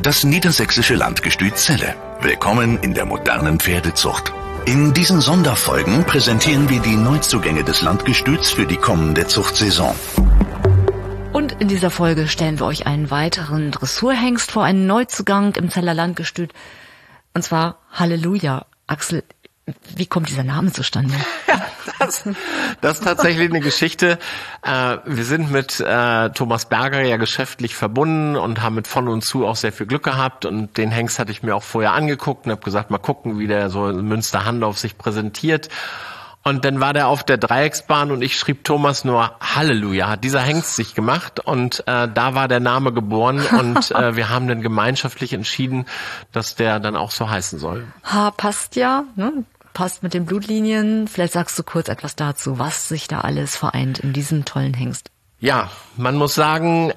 Das niedersächsische Landgestüt Celle. Willkommen in der modernen Pferdezucht. In diesen Sonderfolgen präsentieren wir die Neuzugänge des Landgestüts für die kommende Zuchtsaison. Und in dieser Folge stellen wir euch einen weiteren Dressurhengst vor, einen Neuzugang im Celler Landgestüt. Und zwar Halleluja. Axel, wie kommt dieser Name zustande? Ja, das ist tatsächlich eine Geschichte. Wir sind mit Thomas Berger ja geschäftlich verbunden und haben mit von und zu auch sehr viel Glück gehabt. Und den Hengst hatte ich mir auch vorher angeguckt und habe gesagt, mal gucken, wie der so in Münster-Handorf sich präsentiert. Und dann war der auf der Dreiecksbahn und ich schrieb Thomas nur Halleluja, hat dieser Hengst sich gemacht und da war der Name geboren und wir haben dann gemeinschaftlich entschieden, dass der dann auch so heißen soll. Passt ja, ne? Passt mit den Blutlinien. Vielleicht sagst du kurz etwas dazu, was sich da alles vereint in diesem tollen Hengst. Ja, man muss sagen,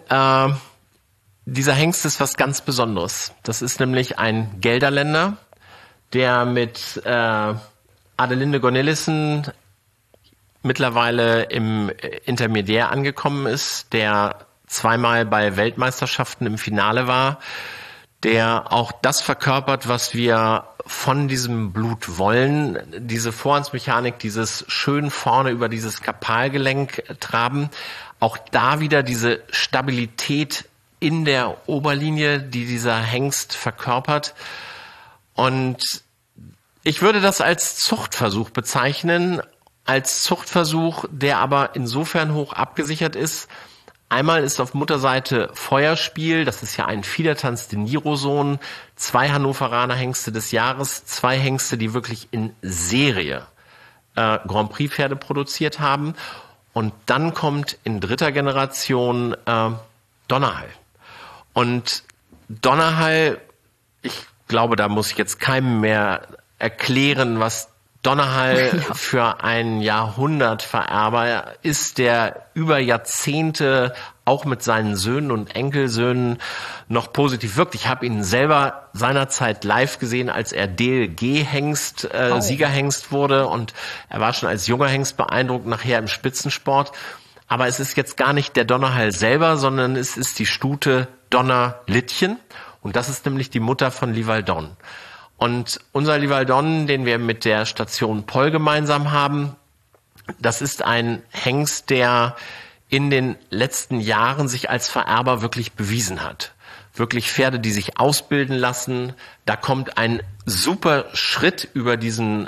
dieser Hengst ist was ganz Besonderes. Das ist nämlich ein Gelderländer, der mit Adelinde Cornelissen mittlerweile im Intermediär angekommen ist, der zweimal bei Weltmeisterschaften im Finale war, der auch das verkörpert, was wir von diesem Blut wollen, diese Vorhandsmechanik, dieses schön vorne über dieses Karpalgelenk traben, auch da wieder diese Stabilität in der Oberlinie, die dieser Hengst verkörpert. Und ich würde das als Zuchtversuch bezeichnen, als Zuchtversuch, der aber insofern hoch abgesichert ist. Einmal ist auf Mutterseite Feuerspiel, das ist ja ein Fiedertanz de Nirosohn, 2 Hannoveraner Hengste des Jahres, 2 Hengste, die wirklich in Serie Grand Prix Pferde produziert haben. Und dann kommt in 3. Generation Donnerhall. Und Donnerhall, ich glaube, da muss ich jetzt keinem mehr erklären, was Donnerhall für ein Jahrhundertvererber ist, der über Jahrzehnte auch mit seinen Söhnen und Enkelsöhnen noch positiv wirkt. Ich habe ihn selber seinerzeit live gesehen, als er DLG-Hengst, Siegerhengst wurde, und er war schon als junger Hengst beeindruckt, nachher im Spitzensport. Aber es ist jetzt gar nicht der Donnerhall selber, sondern es ist die Stute Donnerlittchen, und das ist nämlich die Mutter von Livaldon. Und unser Livaldon, den wir mit der Station Poll gemeinsam haben, das ist ein Hengst, der in den letzten Jahren sich als Vererber wirklich bewiesen hat. Wirklich Pferde, die sich ausbilden lassen. Da kommt ein super Schritt über diesen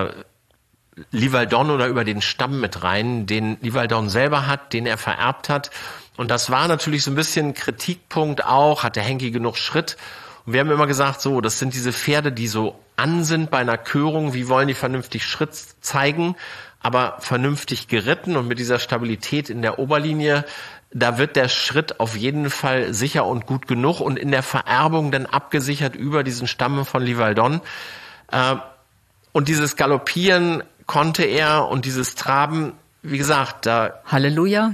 Livaldon oder über den Stamm mit rein, den Livaldon selber hat, den er vererbt hat. Und das war natürlich so ein bisschen Kritikpunkt auch. Hat der Henki genug Schritt? Und wir haben immer gesagt, so, das sind diese Pferde, die so an sind bei einer Körung. Wie wollen die vernünftig Schritt zeigen, aber vernünftig geritten und mit dieser Stabilität in der Oberlinie, da wird der Schritt auf jeden Fall sicher und gut genug und in der Vererbung dann abgesichert über diesen Stamm von Livaldon. Und dieses Galoppieren konnte er und dieses Traben, wie gesagt, da Halleluja,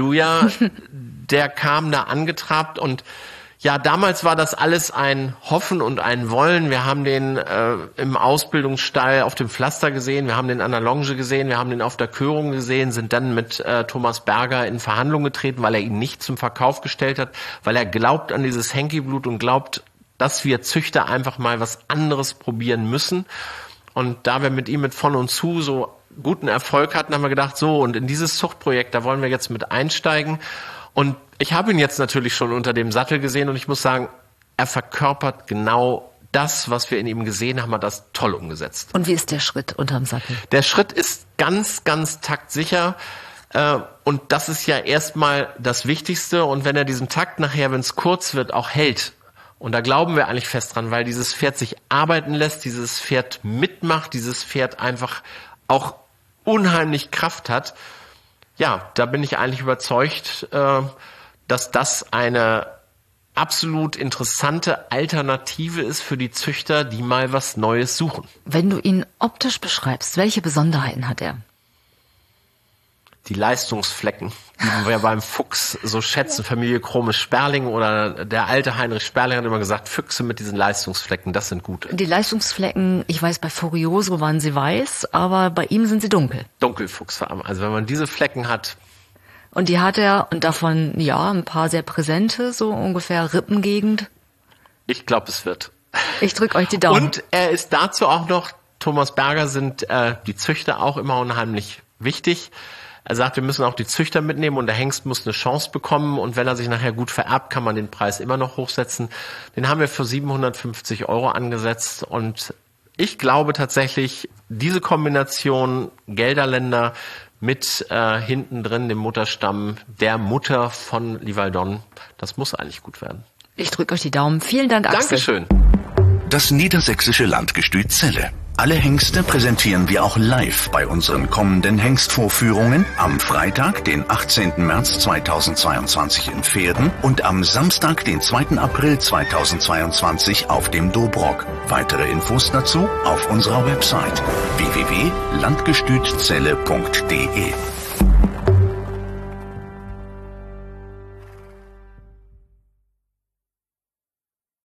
der kam da angetrabt. Und ja, damals war das alles ein Hoffen und ein Wollen. Wir haben den im Ausbildungsstall auf dem Pflaster gesehen, wir haben den an der Longe gesehen, wir haben den auf der Körung gesehen, sind dann mit Thomas Berger in Verhandlungen getreten, weil er ihn nicht zum Verkauf gestellt hat, weil er glaubt an dieses Henki-Blut und glaubt, dass wir Züchter einfach mal was anderes probieren müssen. Und da wir mit ihm mit von und zu so guten Erfolg hatten, haben wir gedacht, so, und in dieses Zuchtprojekt, da wollen wir jetzt mit einsteigen. Und ich habe ihn jetzt natürlich schon unter dem Sattel gesehen und ich muss sagen, er verkörpert genau das, was wir in ihm gesehen haben, hat das toll umgesetzt. Und wie ist der Schritt unterm Sattel? Der Schritt ist ganz, ganz taktsicher und das ist ja erstmal das Wichtigste. Und wenn er diesen Takt nachher, wenn es kurz wird, auch hält, und da glauben wir eigentlich fest dran, weil dieses Pferd sich arbeiten lässt, dieses Pferd mitmacht, dieses Pferd einfach auch unheimlich Kraft hat, ja, da bin ich eigentlich überzeugt, dass das eine absolut interessante Alternative ist für die Züchter, die mal was Neues suchen. Wenn du ihn optisch beschreibst, welche Besonderheiten hat er? Die Leistungsflecken, die wir beim Fuchs so schätzen. Familie Kromes-Sperling oder der alte Heinrich Sperling hat immer gesagt, Füchse mit diesen Leistungsflecken, das sind gute. Die Leistungsflecken, ich weiß, bei Furioso waren sie weiß, aber bei ihm sind sie dunkel. Dunkelfuchsfarben. Also wenn man diese Flecken hat. Und die hat er, und davon, ja, ein paar sehr präsente, so ungefähr Rippengegend. Ich glaube, es wird. Ich drücke euch die Daumen. Und er ist dazu auch noch, Thomas Berger, sind die Züchter auch immer unheimlich wichtig. Er sagt, wir müssen auch die Züchter mitnehmen und der Hengst muss eine Chance bekommen und wenn er sich nachher gut vererbt, kann man den Preis immer noch hochsetzen. Den haben wir für 750 € angesetzt und ich glaube tatsächlich, diese Kombination Gelderländer mit hinten drin dem Mutterstamm der Mutter von Livaldon, das muss eigentlich gut werden. Ich drücke euch die Daumen. Vielen Dank, Axel. Dankeschön. Das niedersächsische Landgestüt Celle. Alle Hengste präsentieren wir auch live bei unseren kommenden Hengstvorführungen am Freitag, den 18. März 2022 in Pferden und am Samstag, den 2. April 2022 auf dem Dobrock. Weitere Infos dazu auf unserer Website www.landgestützelle.de.